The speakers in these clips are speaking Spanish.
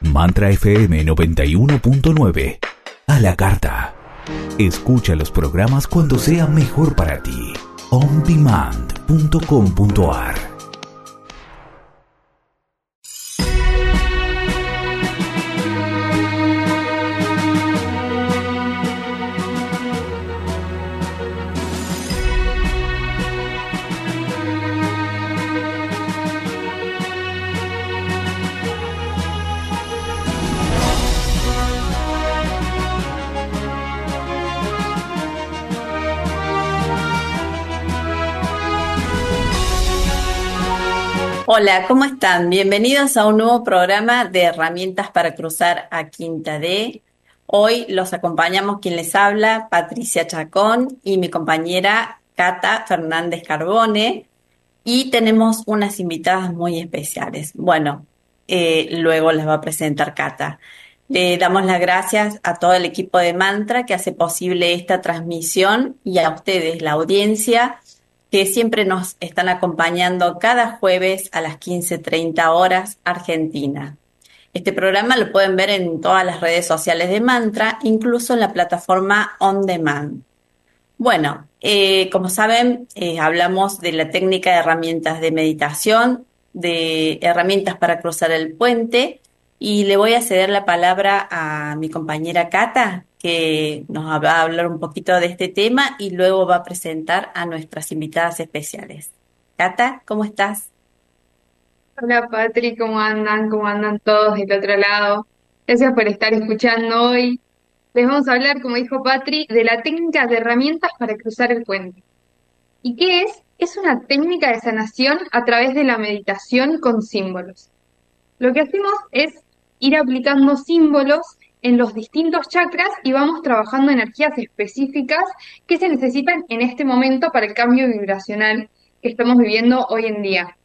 Mantra FM 91.9. A la carta. Escucha los programas cuando sea mejor para ti. ondemand.com.ar. Hola, ¿cómo están? Bienvenidos a un nuevo programa de herramientas para cruzar a Quinta D. Hoy los acompañamos quien les habla, Patricia Chacón y mi compañera Cata Fernández Carbone, y tenemos unas invitadas muy especiales. Bueno, luego las va a presentar Cata. Le damos las gracias a todo el equipo de Mantra que hace posible esta transmisión y a ustedes, la audiencia, que siempre nos están acompañando cada jueves a las 15:30 horas Argentina. Este programa lo pueden ver en todas las redes sociales de Mantra, incluso en la plataforma On Demand. Bueno, como saben, hablamos de la técnica de herramientas de meditación, de herramientas para cruzar el puente, y le voy a ceder la palabra a mi compañera Cata, que nos va a hablar un poquito de este tema y luego va a presentar a nuestras invitadas especiales. Cata, ¿cómo estás? Hola Patri, ¿cómo andan? ¿Cómo andan todos del otro lado? Gracias por estar escuchando hoy. Les vamos a hablar, como dijo Patri, de la técnica de herramientas para cruzar el puente. ¿Y qué es? Es una técnica de sanación a través de la meditación con símbolos. Lo que hacemos es ir aplicando símbolos en los distintos chakras y vamos trabajando energías específicas que se necesitan en este momento para el cambio vibracional que estamos viviendo hoy en día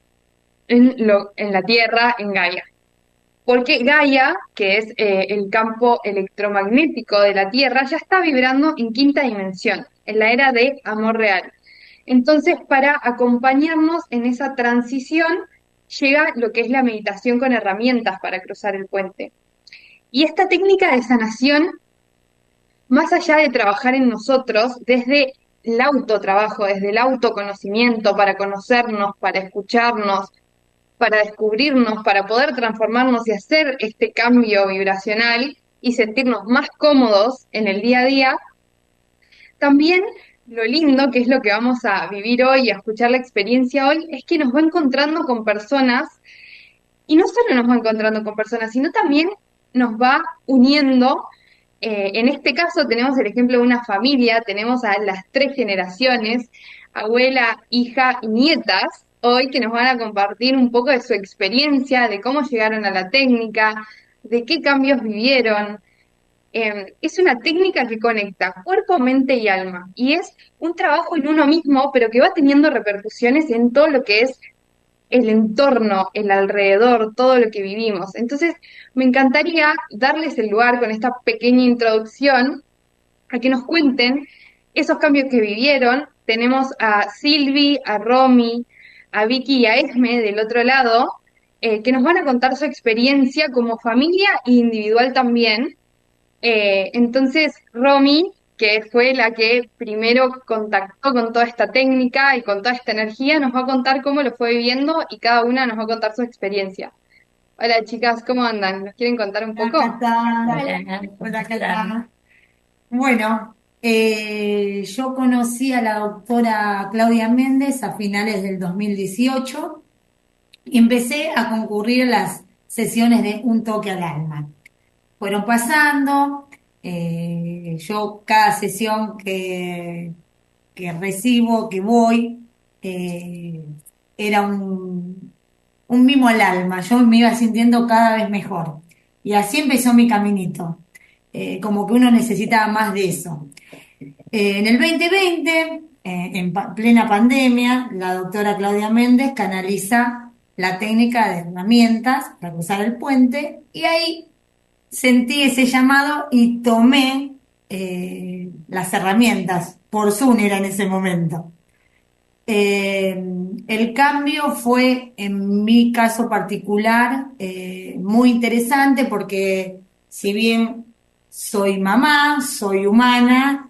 en la Tierra, en Gaia. Porque Gaia, que es el campo electromagnético de la Tierra, ya está vibrando en quinta dimensión, en la era de amor real. Entonces, para acompañarnos en esa transición, llega lo que es la meditación con herramientas para cruzar el puente. Y esta técnica de sanación, más allá de trabajar en nosotros, desde el autotrabajo, desde el autoconocimiento, para conocernos, para escucharnos, para descubrirnos, para poder transformarnos y hacer este cambio vibracional y sentirnos más cómodos en el día a día, también lo lindo, que es lo que vamos a vivir hoy y a escuchar la experiencia hoy, es que nos va encontrando con personas, y no solo nos va encontrando con personas, sino también nos va uniendo. En este caso tenemos el ejemplo de una familia, tenemos a las tres generaciones, abuela, hija y nietas, hoy que nos van a compartir un poco de su experiencia, de cómo llegaron a la técnica, de qué cambios vivieron. Es una técnica que conecta cuerpo, mente y alma, y es un trabajo en uno mismo, pero que va teniendo repercusiones en todo lo que es el entorno, el alrededor, todo lo que vivimos. Entonces, me encantaría darles el lugar con esta pequeña introducción a que nos cuenten esos cambios que vivieron. Tenemos a Silvi, a Romy, a Vicky y a Esme del otro lado, que nos van a contar su experiencia como familia e individual también. Entonces, Romy, que fue la que primero contactó con toda esta técnica y con toda esta energía, nos va a contar cómo lo fue viviendo y cada una nos va a contar su experiencia. Hola chicas, ¿cómo andan? ¿Nos quieren contar un Hola, poco? Cata. Hola. Hola, Cata. Bueno, yo conocí a la doctora Claudia Méndez a finales del 2018 y empecé a concurrir a las sesiones de Un Toque al Alma. Fueron pasando, yo cada sesión que recibo, que voy, eh, era un mimo al alma, yo me iba sintiendo cada vez mejor. Y así empezó mi caminito, como que uno necesitaba más de eso. En el 2020, plena pandemia, la doctora Claudia Méndez canaliza la técnica de herramientas para cruzar el puente y ahí sentí ese llamado y tomé las herramientas. Por Zoom era en ese momento. El cambio fue, en mi caso particular, muy interesante porque si bien soy mamá, soy humana,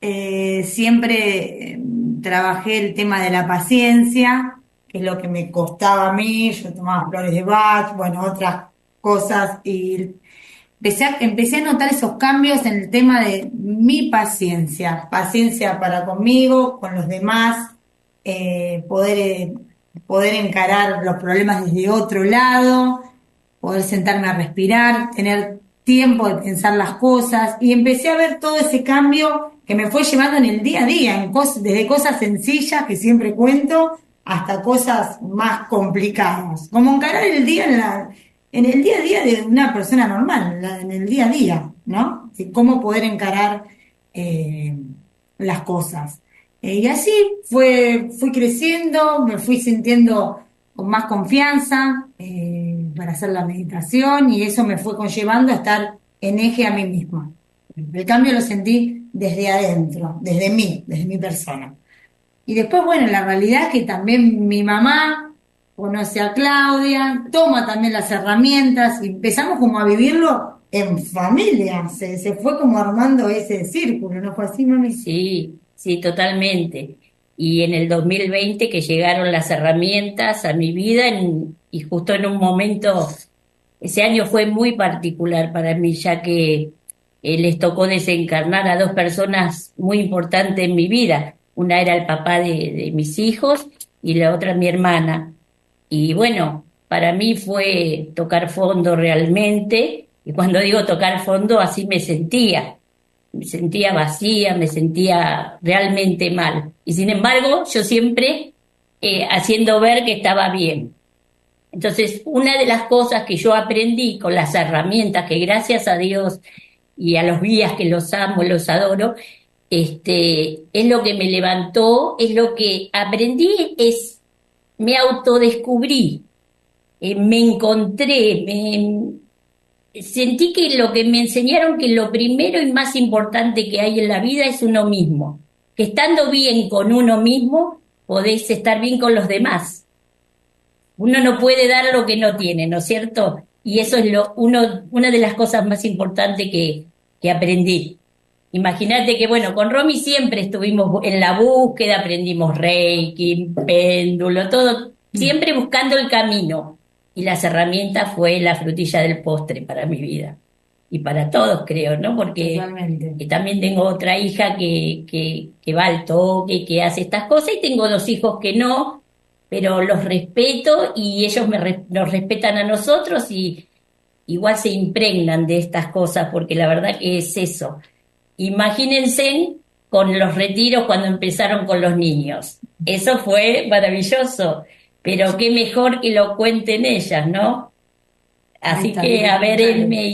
siempre trabajé el tema de la paciencia, que es lo que me costaba a mí. Yo tomaba flores de Bach, bueno, otras cosas, y empecé a notar esos cambios en el tema de mi paciencia, paciencia para conmigo, con los demás, eh, poder, eh, poder encarar los problemas desde otro lado, poder sentarme a respirar, tener tiempo de pensar las cosas, y empecé a ver todo ese cambio que me fue llevando en el día a día, desde cosas sencillas que siempre cuento hasta cosas más complicadas, como encarar el día en el día a día de una persona normal, en el día a día, ¿no? De cómo poder encarar eh, las cosas. Y así fui creciendo, me fui sintiendo con más confianza para hacer la meditación, y eso me fue conllevando a estar en eje a mí misma. El cambio lo sentí desde adentro, desde mi persona. Y después, bueno, la realidad es que también mi mamá conoce a Claudia, toma también las herramientas y empezamos como a vivirlo en familia. Se fue como armando ese círculo, ¿no fue así, mami? Sí, sí, totalmente. Y en el 2020 que llegaron las herramientas a mi vida y justo en un momento, ese año fue muy particular para mí, ya que les tocó desencarnar a dos personas muy importantes en mi vida. Una era el papá de mis hijos y la otra mi hermana. Y bueno, para mí fue tocar fondo realmente, y cuando digo tocar fondo, así me sentía vacía, me sentía realmente mal. Y sin embargo, yo siempre haciendo ver que estaba bien. Entonces, una de las cosas que yo aprendí con las herramientas que gracias a Dios y a los guías que los amo, los adoro, es lo que me levantó, es lo que aprendí, me autodescubrí, me encontré, sentí que lo que me enseñaron, que lo primero y más importante que hay en la vida es uno mismo, que estando bien con uno mismo podéis estar bien con los demás. Uno no puede dar lo que no tiene, ¿no es cierto? Y eso es una de las cosas más importantes que aprendí. Imagínate que, bueno, con Romy siempre estuvimos en la búsqueda, aprendimos Reiki, péndulo, todo, siempre buscando el camino. Y las herramientas fue la frutilla del postre para mi vida. Y para todos, creo, ¿no? Porque Totalmente. también tengo otra hija que va al toque, que hace estas cosas, y tengo dos hijos que no, pero los respeto y ellos nos respetan a nosotros y igual se impregnan de estas cosas, porque la verdad que es eso. Imagínense con los retiros cuando empezaron con los niños. Eso fue maravilloso, pero qué mejor que lo cuenten ellas, ¿no? Ahí Así está que, a bien, ver, claro. Elme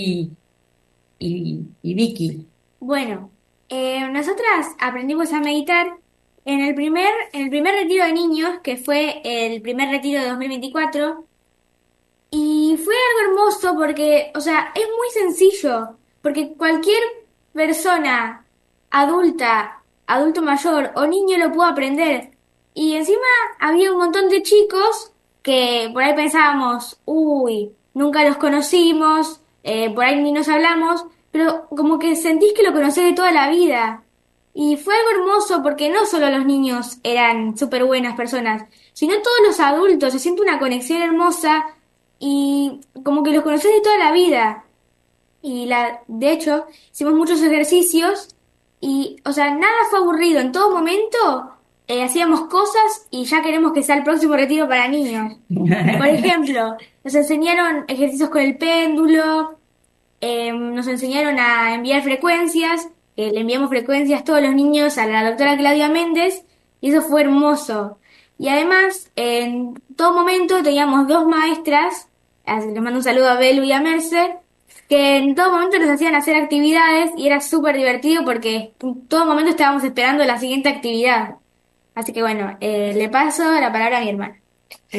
y Vicky. Bueno, nosotras aprendimos a meditar en el primer retiro de niños, que fue el primer retiro de 2024, y fue algo hermoso porque, o sea, es muy sencillo, porque cualquier persona adulta, adulto mayor o niño lo puede aprender. Y encima había un montón de chicos que por ahí pensábamos, uy, nunca los conocimos, por ahí ni nos hablamos, pero como que sentís que lo conocés de toda la vida. Y fue algo hermoso porque no solo los niños eran súper buenas personas, sino todos los adultos. Se siente una conexión hermosa y como que los conocés de toda la vida. De hecho, hicimos muchos ejercicios y, o sea, nada fue aburrido. En todo momento hacíamos cosas y ya queremos que sea el próximo retiro para niños. Por ejemplo, nos enseñaron ejercicios con el péndulo, nos enseñaron a enviar frecuencias, le enviamos frecuencias todos los niños a la doctora Claudia Méndez, y eso fue hermoso. Y además, en todo momento teníamos dos maestras, les mando un saludo a Belu y a Mercer, que en todo momento nos hacían hacer actividades y era súper divertido porque en todo momento estábamos esperando la siguiente actividad. Así que bueno, le paso la palabra a mi hermana.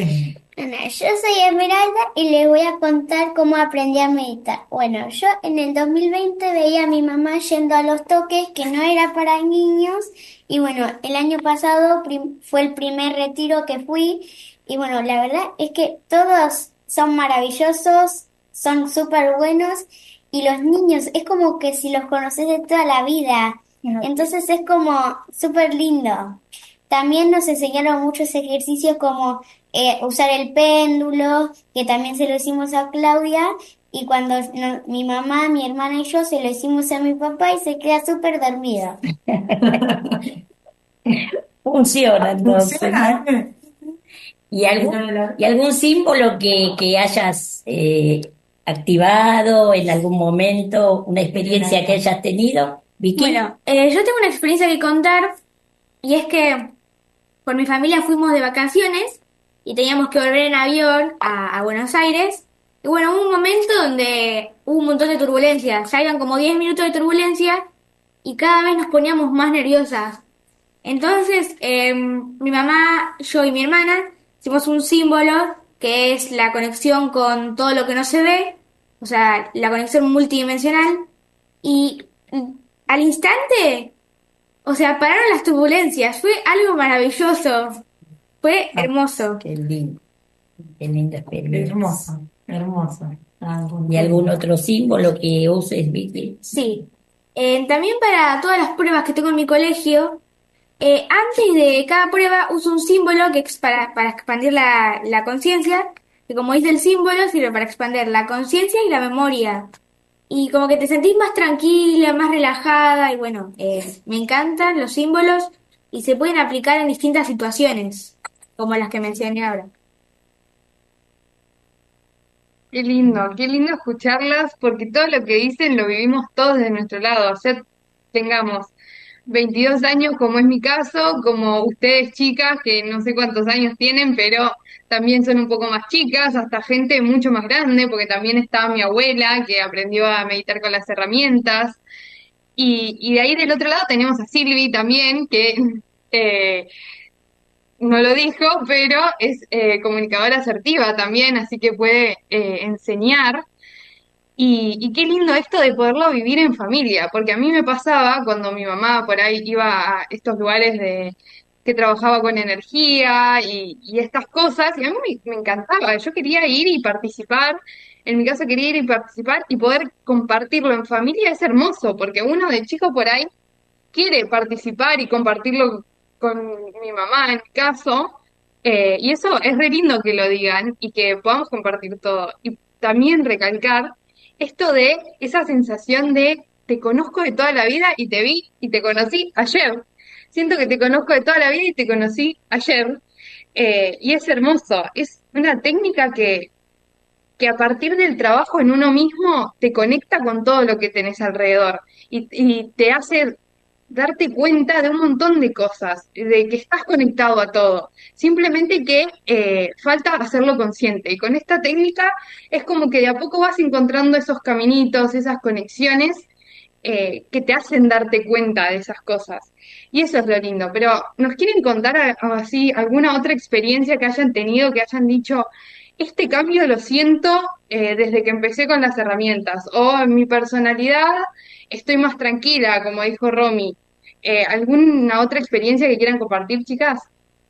Bueno, yo soy Esmeralda y les voy a contar cómo aprendí a meditar. Bueno, yo en el 2020 veía a mi mamá yendo a los toques, que no era para niños, y bueno, el año pasado fue el primer retiro que fui, y bueno, la verdad es que todos son maravillosos, son súper buenos, y los niños es como que si los conoces de toda la vida, entonces es como súper lindo. También nos enseñaron muchos ejercicios como usar el péndulo, que también se lo hicimos a Claudia, y cuando mi mamá, mi hermana y yo se lo hicimos a mi papá y se queda súper dormido. Funciona entonces, Funciona, ¿no? ¿eh? ¿Y algún símbolo que hayas activado en algún momento, una experiencia que hayas tenido, Vicky? Bueno, yo tengo una experiencia que contar y es que con mi familia fuimos de vacaciones y teníamos que volver en avión a Buenos Aires. Y bueno, hubo un momento donde hubo un montón de turbulencias. Ya iban como 10 minutos de turbulencia y cada vez nos poníamos más nerviosas. Entonces, mi mamá, yo y mi hermana hicimos un símbolo que es la conexión con todo lo que no se ve, o sea, la conexión multidimensional. Y al instante, o sea, pararon las turbulencias. Fue algo maravilloso. Fue hermoso. Qué linda experiencia. Hermoso, hermoso. ¿Y algún otro símbolo que uses, Vicky? Sí. También para todas las pruebas que tengo en mi colegio, antes de cada prueba uso un símbolo que es para expandir la conciencia, que como dice el símbolo, sirve para expandir la conciencia y la memoria. Y como que te sentís más tranquila, más relajada, y bueno, me encantan los símbolos y se pueden aplicar en distintas situaciones, como las que mencioné ahora. Qué lindo escucharlas, porque todo lo que dicen lo vivimos todos de nuestro lado. O sea, tengamos 22 años, como es mi caso, como ustedes chicas, que no sé cuántos años tienen, pero también son un poco más chicas, hasta gente mucho más grande, porque también está mi abuela, que aprendió a meditar con las herramientas. Y de ahí del otro lado tenemos a Silvi también, que eh, no lo dijo, pero es comunicadora asertiva también, así que puede enseñar. Y qué lindo esto de poderlo vivir en familia, porque a mí me pasaba cuando mi mamá por ahí iba a estos lugares de que trabajaba con energía y estas cosas, y a mí me encantaba, yo quería ir y participar, en mi caso quería ir y participar y poder compartirlo en familia es hermoso, porque uno de chico por ahí quiere participar y compartirlo con mi mamá, en mi caso, y eso es re lindo que lo digan y que podamos compartir todo. Y también recalcar esto de esa sensación de te conozco de toda la vida y te vi y te conocí ayer. Siento que te conozco de toda la vida y te conocí ayer. Y es hermoso, es una técnica que a partir del trabajo en uno mismo te conecta con todo lo que tenés alrededor y te hace darte cuenta de un montón de cosas, de que estás conectado a todo. Simplemente que falta hacerlo consciente. Y con esta técnica es como que de a poco vas encontrando esos caminitos, esas conexiones que te hacen darte cuenta de esas cosas. Y eso es lo lindo. Pero ¿nos quieren contar así alguna otra experiencia que hayan tenido, que hayan dicho, este cambio lo siento desde que empecé con las herramientas? O en mi personalidad estoy más tranquila, como dijo Romy. ¿Alguna otra experiencia que quieran compartir, chicas?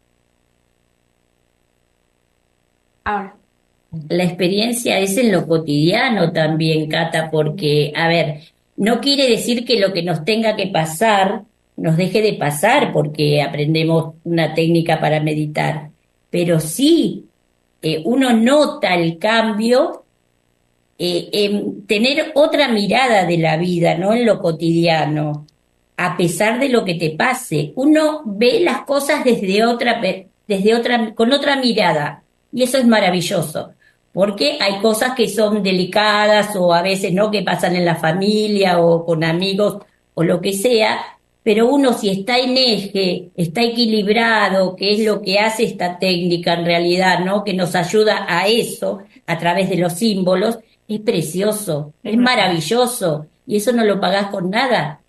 Ahora. La experiencia es en lo cotidiano también, Cata, porque, a ver, no quiere decir que lo que nos tenga que pasar nos deje de pasar porque aprendemos una técnica para meditar, pero sí, uno nota el cambio en tener otra mirada de la vida, ¿no? En lo cotidiano, a pesar de lo que te pase, uno ve las cosas con otra mirada, y eso es maravilloso, porque hay cosas que son delicadas o a veces no que pasan en la familia o con amigos o lo que sea, pero uno si está en eje, está equilibrado, que es lo que hace esta técnica en realidad, ¿no? Que nos ayuda a eso a través de los símbolos, es precioso, es maravilloso, y eso no lo pagás con nada,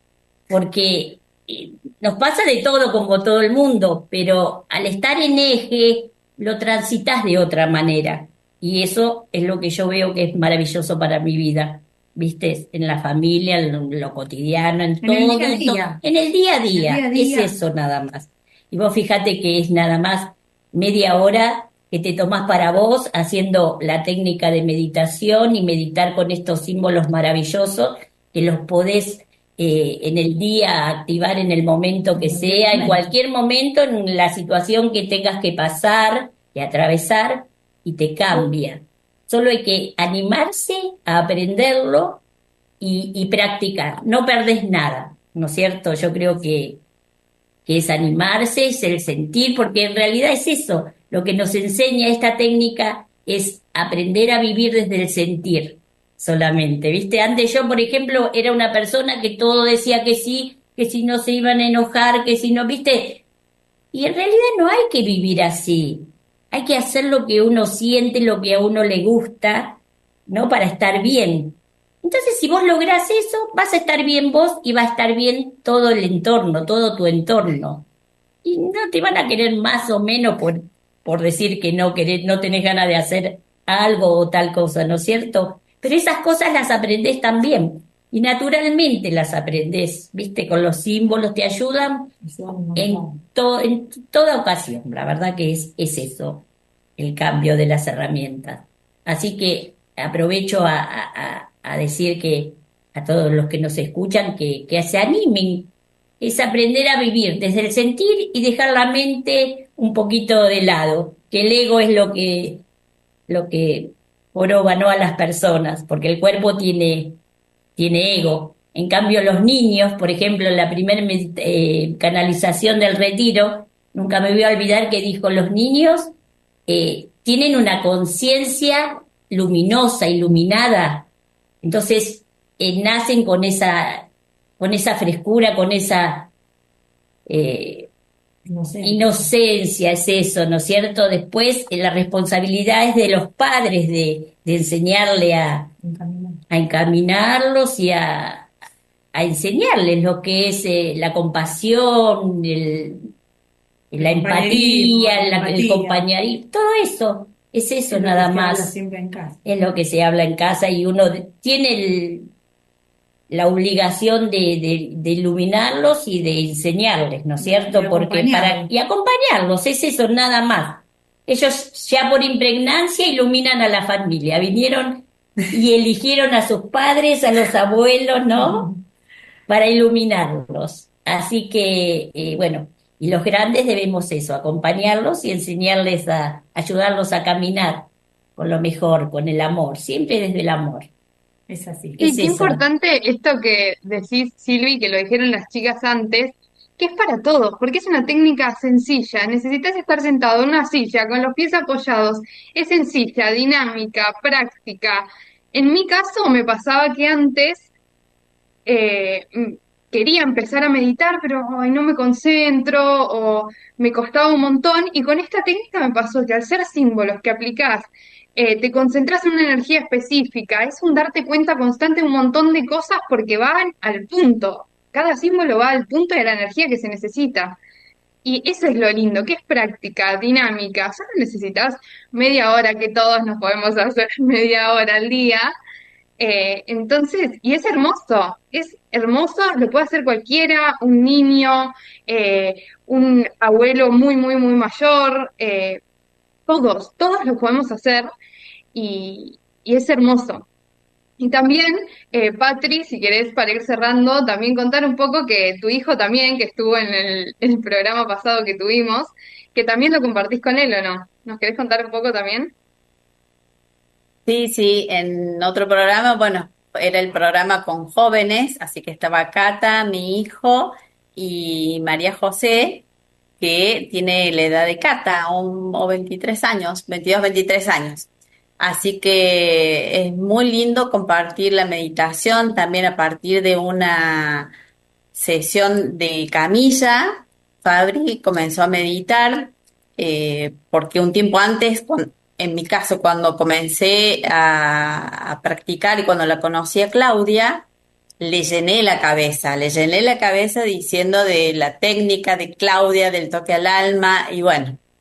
porque nos pasa de todo como todo el mundo, pero al estar en eje lo transitas de otra manera. Y eso es lo que yo veo que es maravilloso para mi vida. ¿Viste? En la familia, en lo cotidiano, en En el todo, día a día. en el día a En el día día. a Es día. eso nada más. Y vos fíjate que es nada más media hora que te tomás para vos haciendo la técnica de meditación y meditar con estos símbolos maravillosos que los podés en el día activar en el momento que sea, en cualquier momento, en la situación que tengas que pasar y atravesar y te cambia. Solo hay que animarse a aprenderlo y practicar. No perdés nada, ¿no es cierto? Yo creo que es animarse, es el sentir, porque en realidad es eso. Lo que nos enseña esta técnica es aprender a vivir desde el sentir solamente, ¿viste? Antes yo, por ejemplo, era una persona que todo decía que sí, que si no se iban a enojar, que si no, ¿viste? Y en realidad no hay que vivir así. Hay que hacer lo que uno siente, lo que a uno le gusta, ¿no? Para estar bien. Entonces, si vos lográs eso, vas a estar bien vos y va a estar bien todo el entorno, todo tu entorno. Y no te van a querer más o menos por decir que no querés, no tenés ganas de hacer algo o tal cosa, ¿no es cierto? Pero esas cosas las aprendés también. Y naturalmente las aprendés, ¿viste? Con los símbolos te ayudan en toda ocasión. La verdad que es eso, el cambio de las herramientas. Así que aprovecho a decir que a todos los que nos escuchan que se animen. Es aprender a vivir desde el sentir y dejar la mente un poquito de lado, que el ego es lo que joroba, ¿no? A las personas, porque el cuerpo tiene ego. En cambio, los niños, por ejemplo, en la primera canalización del retiro, nunca me voy a olvidar que dijo, los niños tienen una conciencia luminosa, iluminada, entonces nacen con esa frescura, con esa inocencia, es eso, ¿no es cierto? Después la responsabilidad es de los padres de enseñarle a encaminarlos y a enseñarles lo que es la compasión, la empatía, el compañerismo, todo eso, es eso nada más, es lo que se habla en casa y uno tiene la obligación de iluminarlos y de enseñarles, ¿no es cierto? Porque y acompañarlos, es eso nada más. Ellos ya por impregnancia iluminan a la familia, vinieron y eligieron a sus padres, a los abuelos, ¿no? Para iluminarlos. Así que, bueno, y los grandes debemos eso, acompañarlos y enseñarles ayudarlos a caminar con lo mejor, con el amor, siempre desde el amor. Es así. Y Es qué eso. importante esto que decís, Silvi, que lo dijeron las chicas antes, que es para todos, porque es una técnica sencilla. Necesitas estar sentado en una silla con los pies apoyados. Es sencilla, dinámica, práctica. En mi caso me pasaba que antes quería empezar a meditar, pero ay, no me concentro o me costaba un montón. Y con esta técnica me pasó que al ser símbolos que aplicás, te concentras en una energía específica, es un darte cuenta constante de un montón de cosas porque van al punto. Cada símbolo va al punto de la energía que se necesita. Y eso es lo lindo, que es práctica, dinámica. Solo necesitas media hora, que todos nos podemos hacer media hora al día, entonces, y es hermoso, lo puede hacer cualquiera, un niño, un abuelo muy, muy, muy mayor, todos lo podemos hacer y es hermoso. Y también, Patri, si querés para ir cerrando, también contar un poco que tu hijo también, que estuvo en el programa pasado que tuvimos, que también lo compartís con él, ¿o no? ¿Nos querés contar un poco también? Sí, sí, en otro programa, bueno, era el programa con jóvenes, así que estaba Cata, mi hijo, y María José, que tiene la edad de Cata, o 23 años, 22, 23 años. Así que es muy lindo compartir la meditación también a partir de una sesión de camilla. Fabri comenzó a meditar porque un tiempo antes, en mi caso, cuando comencé a practicar y cuando la conocí a Claudia, le llené la cabeza diciendo de la técnica de Claudia, del toque al alma, y bueno,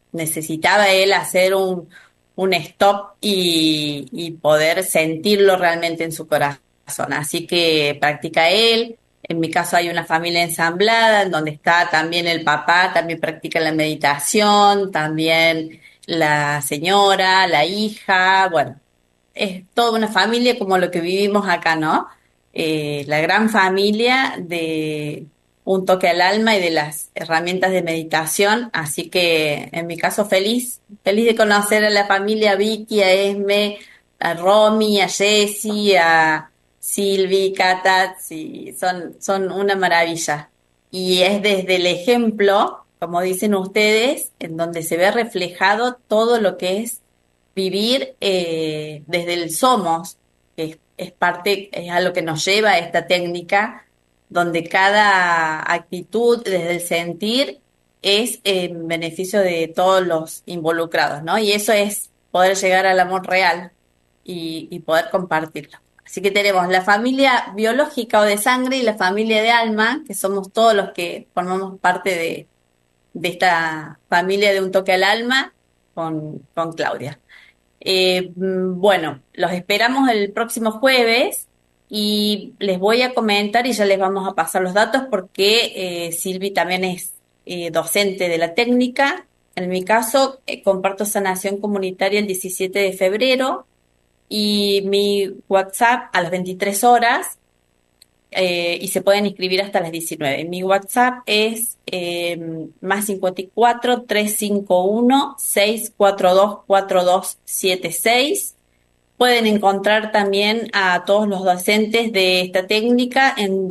necesitaba él hacer un stop y poder sentirlo realmente en su corazón. Así que practica él. En mi caso hay una familia ensamblada en donde está también el papá, también practica la meditación, también la señora, la hija, bueno, es toda una familia como lo que vivimos acá, ¿no? La gran familia de un toque al alma y de las herramientas de meditación, así que en mi caso feliz de conocer a la familia Vicky, a Esme, a Romy, a Jessie, a Silvi, Cata, sí, son una maravilla. Y es desde el ejemplo, como dicen ustedes, en donde se ve reflejado todo lo que es vivir desde el somos, que es parte, es a lo que nos lleva a esta técnica, donde cada actitud desde el sentir es en beneficio de todos los involucrados, ¿no? Y eso es poder llegar al amor real y poder compartirlo. Así que tenemos la familia biológica o de sangre y la familia de alma, que somos todos los que formamos parte de esta familia de un toque al alma con Claudia. Bueno, los esperamos el próximo jueves y les voy a comentar y ya les vamos a pasar los datos porque Silvi también es docente de la técnica. En mi caso, comparto sanación comunitaria el 17 de febrero y mi WhatsApp a las 23 horas y se pueden inscribir hasta las 19. Mi WhatsApp es más 54 351 642 4276. Pueden encontrar también a todos los docentes de esta técnica en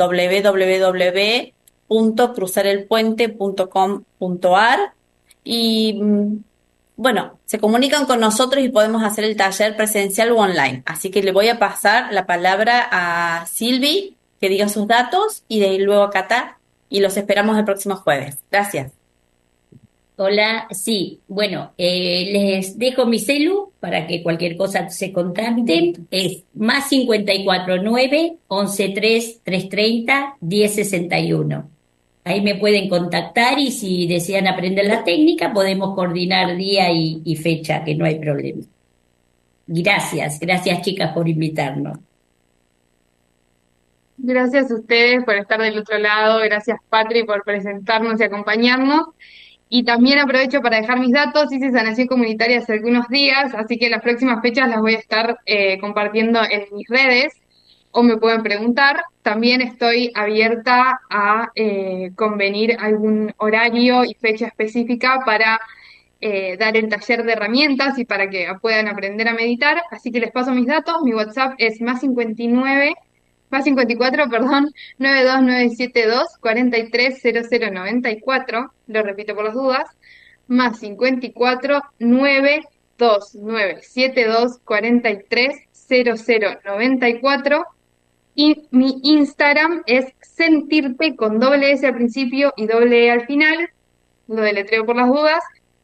www.cruzarelpuente.com.ar y bueno, se comunican con nosotros y podemos hacer el taller presencial o online. Así que le voy a pasar la palabra a Silvi, que diga sus datos, y de ahí luego a Cata, y los esperamos el próximo jueves. Gracias. Hola, sí, bueno, les dejo mi celu para que cualquier cosa se contacten. Es más 549 113 330 1061. Ahí me pueden contactar y si desean aprender la técnica podemos coordinar día y fecha, que no hay problema. Gracias chicas por invitarnos. Gracias a ustedes por estar del otro lado, gracias Patri por presentarnos y acompañarnos. Y también aprovecho para dejar mis datos, hice sanación comunitaria hace algunos días, así que las próximas fechas las voy a estar compartiendo en mis redes o me pueden preguntar. También estoy abierta a convenir algún horario y fecha específica para dar el taller de herramientas y para que puedan aprender a meditar, así que les paso mis datos. Mi WhatsApp es más 54, 92972 430094, lo repito por las dudas, más 54 92972 430094, y mi Instagram es sentirte con doble S al principio y doble E al final, lo deletreo por las dudas,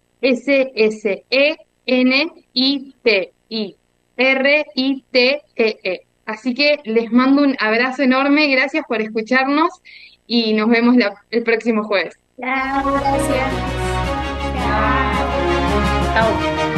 SSENITIRITEE. Así que les mando un abrazo enorme, gracias por escucharnos y nos vemos el próximo jueves. Chao, gracias. Chao.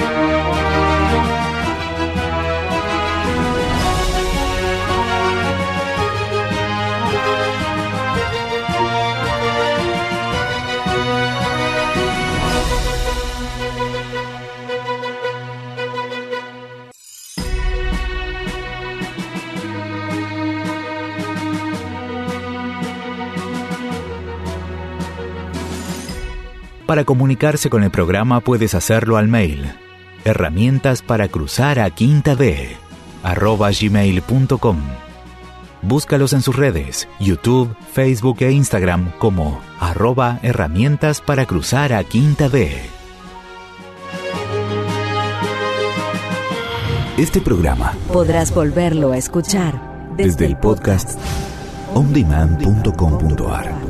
Para comunicarse con el programa puedes hacerlo al mail herramientasparacruzaraquintad@gmail.com. Búscalos en sus redes, YouTube, Facebook e Instagram como @herramientasparacruzaraquintad. Este programa podrás volverlo a escuchar desde el podcast ondemand.com.ar.